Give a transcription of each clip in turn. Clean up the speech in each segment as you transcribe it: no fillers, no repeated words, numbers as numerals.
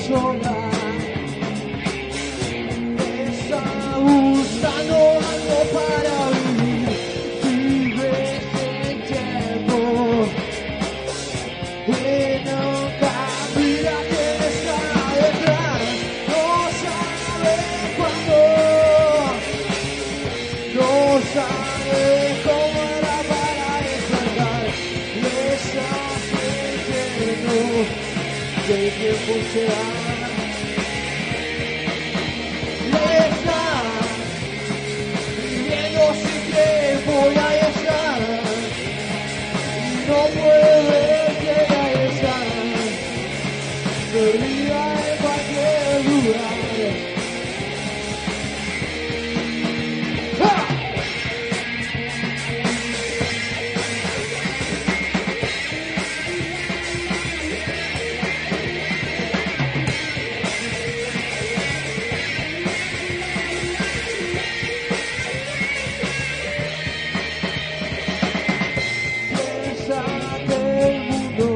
sola. Está buscando algo para vivir. Vive el tiempo. Y nunca mira quién está detrás. No sabe cuándo. No sabe cómo era para despertar. Le está sintiendo que el tiempo se va. Le está viviendo sin tiempo y ahí está. Y no puede ver que ahí está. Perdida en cualquier lugar. Piensa que el mundo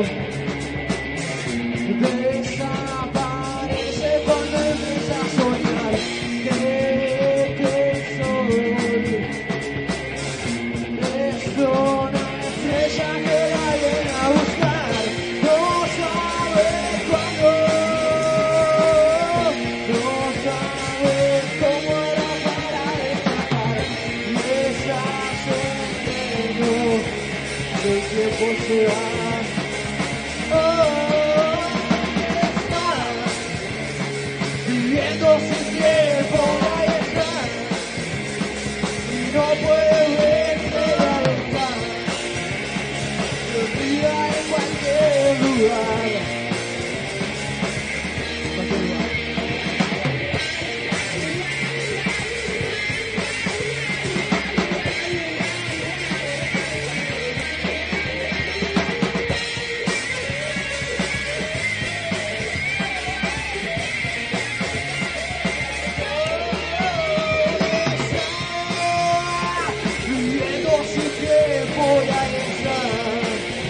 desaparece cuando empieza a soñar. Cree que el sol es una estrella que la viene a buscar. No sabe cuándo, no sabe cómo era para escapar. Y esa sentido el tiempo se va. Está viviendo sin tiempo, ahí está. Y no puede ver que ahí está. Perdida en cualquier lugar. Viviendo sin tiempo y ahí está.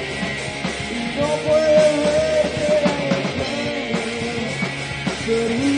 Y no puede ver que ahí está. Perdida